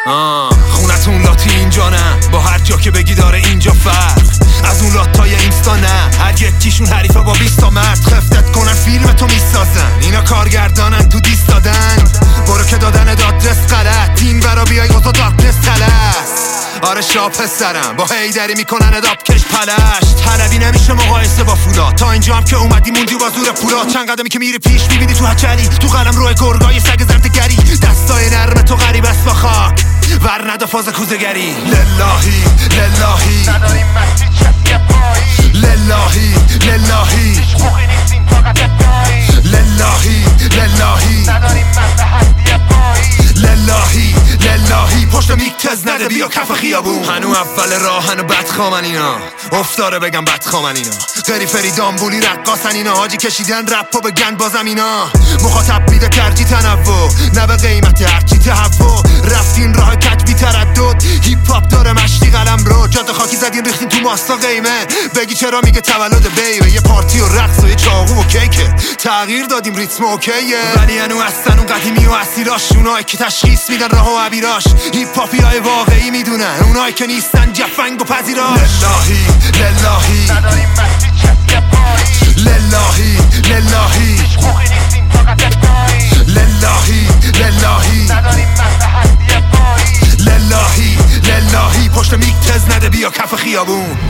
خونتون لاتی اینجا نه، با هر جا که بگی داره اینجا فرق. از اون لاتای اینستا نه، هر یکیشون حریفه با 20 تا مرد. خفتت کنن فیلم تو میسازن، اینا کارگردانن تو دیست دادن. برو که دادن دادرس غلط، این برا بیای اوزا دارکنس تلس. آره شا پسرم با هیدری میکنن اداب کش پلش. طلبی نمیشه مقایسه با فولا، تا اینجا هم که اومدی موندی با زور پولا. چند قدمی که میری پیش میبینی تو هچلی، تو قلم روی گرگای سگ زردگری. دستای نرم تو غریب است با خاک، ور ندا فاز کوزگری. للهی للهی نداریم مسجد کسی پایی، للهی للهی هیچ موقعی نیستیم فقط ادعایی. للهی للهی نداریم مسجد پایی، للهی للهی پشت میکتز نده بیا کف خیابون. هنو اول راه هنو بدخوامن اینا، افتاره بگم بدخوامن اینا. غریفری دامبولی رقاصن اینا، حاجی کشیدن رپو بگن بازم اینا. مخاطب میده ترجی تنوع، نه به قیمت هرچی تهوع. رفتین راه کج بی تردد، هیپ هاپ داره مشتی قلم رو. جاده خاکی زدین ریختین تو ماستا قیمه، بگی چرا میگه تولد بیبه. یه پارتی و رقص و یه چاقو و کیکه، تغییر دادیم ریتم اوکیه. ولی انو هستن اون قدیمی و اسیراش، اونایی که تشخیص میدن راه و عبیراش. هیپ هاپیای واقعی میدونن، اونایی که نیستن جفنگ و پذیراش. للهی للهی نداریم مسجد کسی پایی، للهی للهی هیچ موقعی نیستیم فقط ادعایی. للهی للهی نداریم مسجد پایی، للهی للهی پشت میکتز نده بیا کف خیابون.